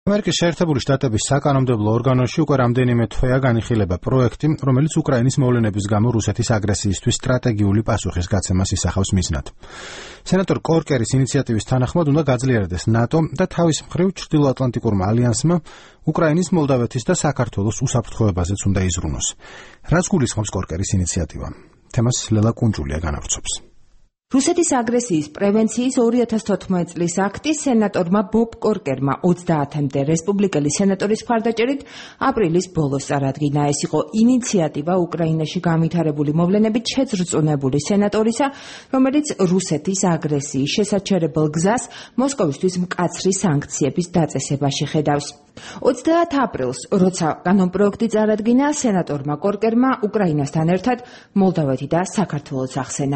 ამერიკის შეერთებული შტატების საკანონმდებლო ორგანოში უკვე რამდენიმე თვეა განიხილება პროექტი, რომელიც უკრაინის მოვლენების გამო რუსეთის აგრესიისთვის სტრატეგიული პასუხის გაცემას ისახავს მიზნად. სენატორ კორკერის ინიციატივის თანახმად უნდა გაძლიერდეს ნატო და თავის მხრივ ჩრდილოატლანტიკურმა ალიანსმა უკრაინის, მოლდავეთის და საქართველოს უსაფრთხოებაზეც უნდა იზრუნოს. რას გულისხმობს კორკერის ინიციატივა? თემას ლელა კუნჯულია განავრცობს. რუსეთის აგრესიის პრევენციის 2014 წლის აქტი სენატორმა ბობ კორკერმა 30-მდე რესპუბლიკელი სენატორის მხარდაჭერით აპრილის ბოლოს წარადგინა. ეს იყო ინიციატივა უკრაინაში განვითარებული მოვლენებით შეძრწუნებული სენატორისა, რომელიც რუსეთის აგრესიის შესაჩერებელ გზას მოსკოვისთვის მკაცრი სანქციების დაწესებაში ხედავს. 30 აპრილს, როცა კანონპროექტი წარადგინა, სენატორმა კორკერმა უკრაინასთან ერთად მოლდავეთი და საქართველოს ახსენა.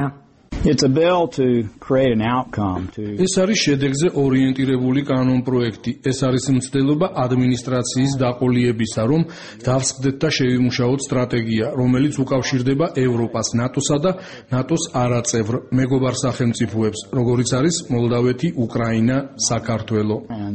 ეს არის შედეგზე ორიენტირებული კანონპროექტი. ეს არის მცდელობა ადმინისტრაციის დაყოლიებისა, რომ დავსხდეთ და შევიმუშაოთ სტრატეგია, რომელიც უკავშირდება ევროპას, ნატოსა და ნატოს არაწევრ მეგობარ სახელმწიფოებს, როგორიც არის მოლდავეთი, უკრაინა, საქართველო.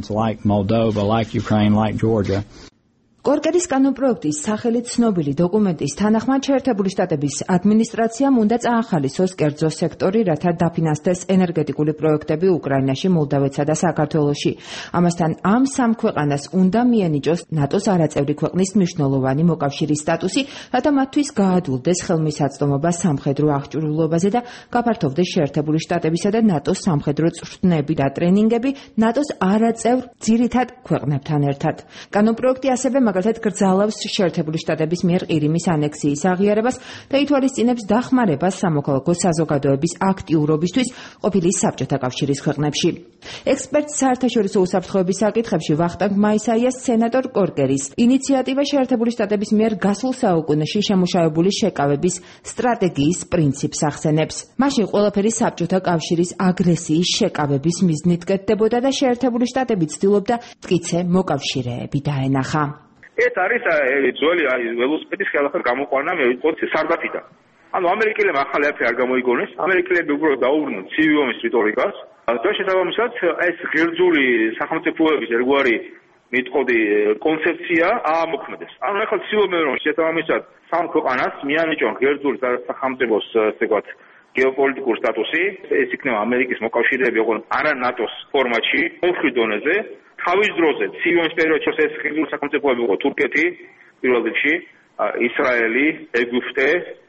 კორკერის კანონპროექტის სახელით ცნობილი დოკუმენტის თანახმად შეერთებული შტატების ადმინისტრაციამ უნდა წაახალისოს კერძო სექტორი, რათა დაფინანსდეს ენერგეტიკული პროექტები უკრაინაში, მოლდავეთსა და საქართველოში. ამასთან ამ სამ ქვეყანას უნდა მიენიჭოს ნატოს არაწევრი ქვეყნის მნიშვნელოვანი მოკავშირის სტატუსი, რათა მათთვის გაადვილდეს ხელმისაწვდომობა სამხედრო აღჭურვილობაზე და გაფართოვდეს შეერთებული შტატებისა და ნატოს სამხედრო წვრთნები და ტრენინგები ნატოს არაწევრ ძირითად ქვეყნებთან ერთად. კანონპროექტი ასევე მაგალითად გრძალავს შეერთებული შტატების მიერ ყირიმის ანექსიის აღიარებას და ითვალისწინებს დახმარებას სამოქალაქო საზოგადოების აქტიურობისთვის ყოფილი საბჭოთა კავშირის ქვეყნებში. ექსპერტ საერთაშორისო უსაფრთხოების საკითხებში ვახტანგ მაისაიას სენატორ კორკერის ინიციატივა შეერთებული შტატების მიერ გასულ საუკუნეში შემუშავებული შეკავების სტრატეგიის პრინციპს ახსენებს. მაშინ ყველაფერი საბჭოთა კავშირის აგრესიის შეკავების მიზნით კეთდებოდა და შეერთებული შტატები ცდილობდა მტკიცე მოკავშირეები დაენახა. ეს არის ძველი ველოსიპედის ხელახალ გამოყვანა სარდაფიდან. ანუ ამერიკელებმა ახალი არაფერი არ გამოიგონეს, ამერიკელები უბრალოდ დაუბრუნდნენ ცივი ომის რიტორიკას და შესაბამისად ეს ღერძული სახელმწიფოების ერთგვარი მიტყოდი კონცეფცია აამოქმედეს. ანუ ახლა ცდილობენ რომ შესაბამისად სამ ქვეყანას მიანიჭონ ღერძული სახელმწიფოს ესე ვთქვათ გეოპოლიტიკური სტატუსი, ეს იქნება ამერიკის მოკავშირეები ოღონდ არა ნატოს ფორმატში, მომხრე დონეზე. თავის დროზე ცივი ომის პერიოდში ეს ღერძული სახელმწიფოები იყო თურქეთი, პირველ რიგში, ისრაელი, ეგვიპტე,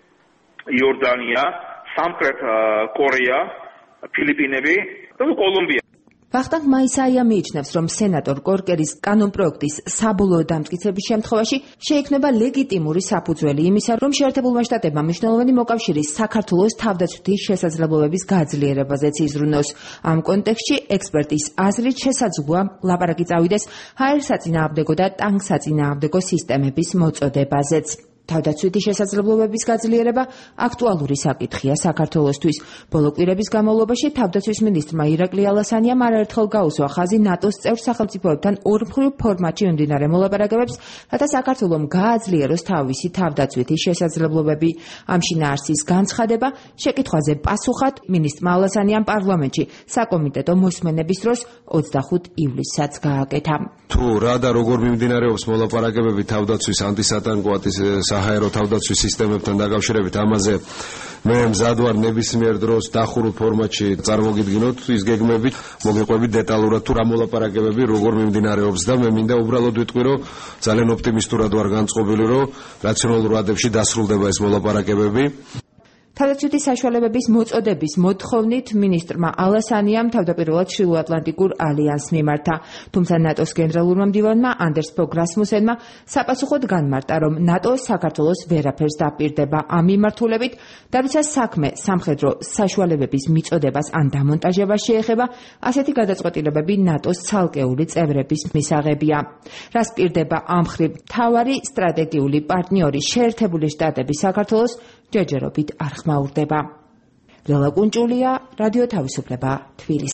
იორდანია, სამხრეთ კორეა, ფილიპინები და კოლუმბია. ვახტანგ მაისაია მიიჩნევს, რომ სენატორ კორკერის კანონპროექტის საბოლოო დამტკიცების შემთხვევაში შეიქმნება ლეგიტიმური საფუძველი იმისა, რომ შეერთებულმა შტატებმა მნიშვნელოვანი მოკავშირის საქართველოს თავდაცვითი შესაძლებლობების გაძლიერებაზეც იზრუნოს. ამ კონტექსტში ექსპერტის აზრით შესაძლოა ლაპარაკი წავიდეს ჰაერსაწინააღმდეგო და ტანკსაწინააღმდეგო სისტემების მოწოდებაზეც. თავდაცვითი შესაძლებლობების გაძლიერება აქტუალური საკითხია საქართველოსთვის. ბოლო კვირების განმავლობაში თავდაცვის მინისტრმა ირაკლი ალასანიამ არაერთხელ გაუსვა ხაზი ნატოს წევრ სახელმწიფოებთან ორმხრივ ფორმატში მიმდინარე მოლაპარაკებებს, რათა საქართველომ გააძლიეროს თავისი თავდაცვითი შესაძლებლობები. ამ შინაარსის განცხადება შეკითხვაზე პასუხად მინისტრმა ალასანიამ პარლამენტში საკომიტეტო მოსმენების დროს 25 ივლისსაც გააკეთა. თუ რა და როგორ მიმდინარეობს მოლაპარაკებები თავდაცვის ანტისატანკოატის საჰაერო თავდაცვის სისტემებთან დაკავშირებით, ამაზე მე მზად ვარ ნებისმიერ დროს დახურულ ფორმატში წარმოგიდგინოთ ის გეგმები, მოგიყვებით დეტალურად თუ რა მოლაპარაკებები როგორ მიმდინარეობს და მე მინდა უბრალოდ ვიტყვი, რომ ძალიან ოპტიმისტურად ვარ განწყობილი, რომ რაციონალურ ვადებში დასრულდება ეს მოლაპარაკებები. თავდაცვითი საშუალებების მოწოდების მოთხოვნით მინისტრმა ალასანიამ თავდაპირველად ჩრდილოატლანტიკურ ალიანსს მიმართა, თუმცა ნატოს გენერალურმა მდივანმა ანდერს ფოგ რასმუსენმა საპასუხოდ განმარტა, რომ ნატო საქართველოს ვერაფერს დაპირდება ამ მიმართულებით და როცა საქმე სამხედრო საშუალებების მიწოდებას ან დამონტაჟებას შეეხება, ასეთი გადაწყვეტილებები ნატოს ცალკეული წევრების მისაღებია. რას პირდება ამ მხრივ მთავარი სტრატეგიული პარტნიორი შეერთებული შტატები საქართველოს ჯერჯერობით არ ხმაურდება. ლელა კუნჯულია, რადიო თავისუფლება, თბილისი.